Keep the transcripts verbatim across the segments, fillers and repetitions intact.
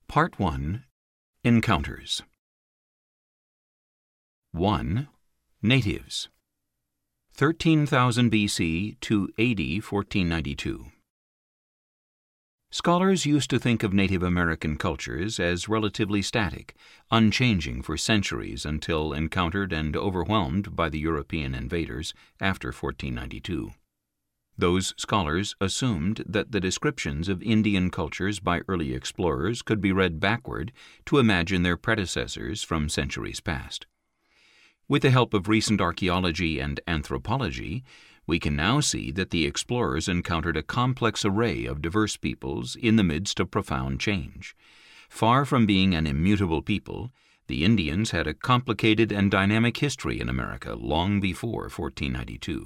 Part one. Encounters. one. Natives. thirteen thousand B C to A D fourteen ninety-two. Scholars used to think of Native American cultures as relatively static, unchanging for centuries until encountered and overwhelmed by the European invaders after fourteen ninety-two. Those scholars assumed that the descriptions of Indian cultures by early explorers could be read backward to imagine their predecessors from centuries past. With the help of recent archaeology and anthropology, we can now see that the explorers encountered a complex array of diverse peoples in the midst of profound change. Far from being an immutable people, the Indians had a complicated and dynamic history in America long before fourteen ninety-two.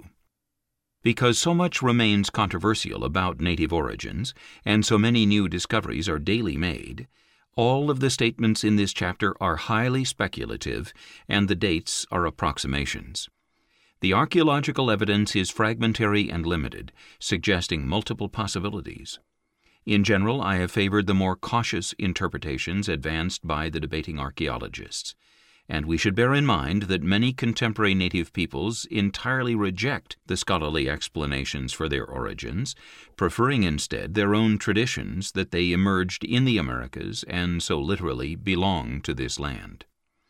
Because so much remains controversial about native origins, and so many new discoveries are daily made, all of the statements in this chapter are highly speculative, and the dates are approximations. The archaeological evidence is fragmentary and limited, suggesting multiple possibilities. In general, I have favored the more cautious interpretations advanced by the debating archaeologists, and we should bear in mind that many contemporary native peoples entirely reject the scholarly explanations for their origins, preferring instead their own traditions that they emerged in the Americas and so literally belong to this land.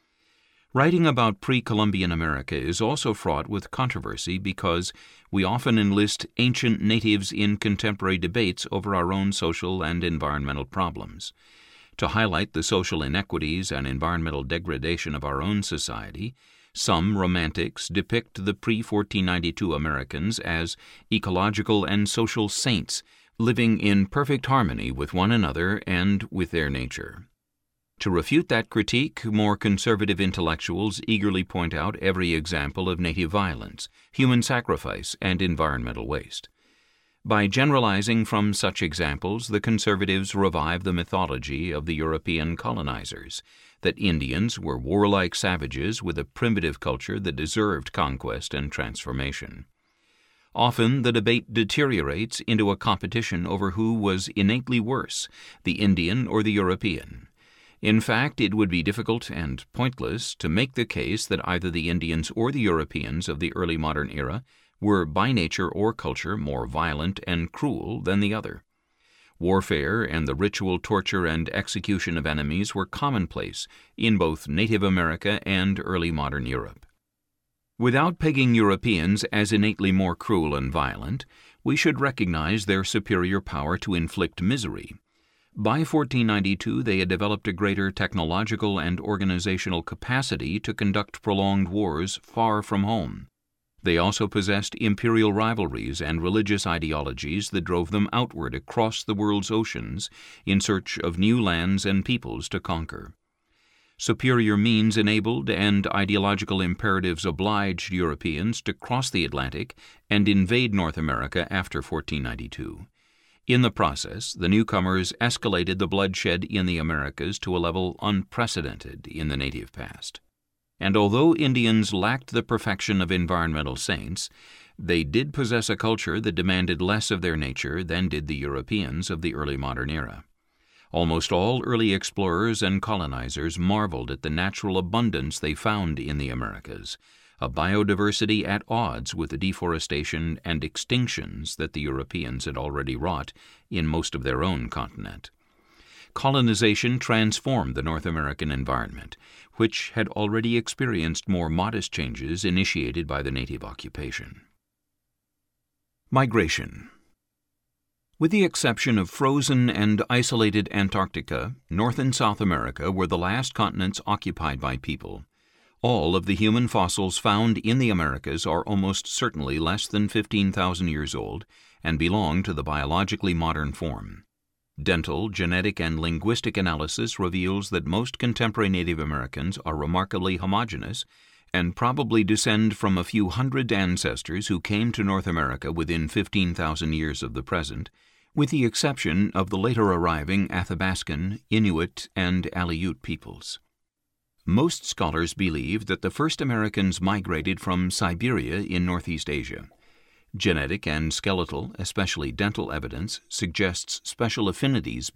Writing about pre-Columbian America is also fraught with controversy because we often enlist ancient natives in contemporary debates over our own social and environmental problems. To highlight the social inequities and environmental degradation of our own society, some romantics depict the pre-fourteen ninety-two Americans as ecological and social saints living in perfect harmony with one another and with their nature. To refute that critique, more conservative intellectuals eagerly point out every example of native violence, human sacrifice, and environmental waste. By generalizing from such examples, the conservatives revive the mythology of the European colonizers, that Indians were warlike savages with a primitive culture that deserved conquest and transformation. Often the debate deteriorates into a competition over who was innately worse, the Indian or the European. In fact, it would be difficult and pointless to make the case that either the Indians or the Europeans of the early modern era were by nature or culture more violent and cruel than the other. Warfare and the ritual torture and execution of enemies were commonplace in both Native America and early modern Europe. Without pegging Europeans as innately more cruel and violent, we should recognize their superior power to inflict misery. By fourteen ninety-two, they had developed a greater technological and organizational capacity to conduct prolonged wars far from home. They also possessed imperial rivalries and religious ideologies that drove them outward across the world's oceans in search of new lands and peoples to conquer. Superior means enabled and ideological imperatives obliged Europeans to cross the Atlantic and invade North America after fourteen ninety-two. In the process, the newcomers escalated the bloodshed in the Americas to a level unprecedented in the native past. And although Indians lacked the perfection of environmental saints, they did possess a culture that demanded less of their nature than did the Europeans of the early modern era. Almost all early explorers and colonizers marveled at the natural abundance they found in the Americas, a biodiversity at odds with the deforestation and extinctions that the Europeans had already wrought in most of their own continent. Colonization transformed the North American environment, which had already experienced more modest changes initiated by the native occupation. Migration. With the exception of frozen and isolated Antarctica, North and South America were the last continents occupied by people. All of the human fossils found in the Americas are almost certainly less than fifteen thousand years old and belong to the biologically modern form. Dental, genetic, and linguistic analysis reveals that most contemporary Native Americans are remarkably homogeneous and probably descend from a few hundred ancestors who came to North America within fifteen thousand years of the present, with the exception of the later arriving Athabascan, Inuit, and Aleut peoples. Most scholars believe that the first Americans migrated from Siberia in Northeast Asia. Genetic and skeletal, especially dental evidence, suggests special affinities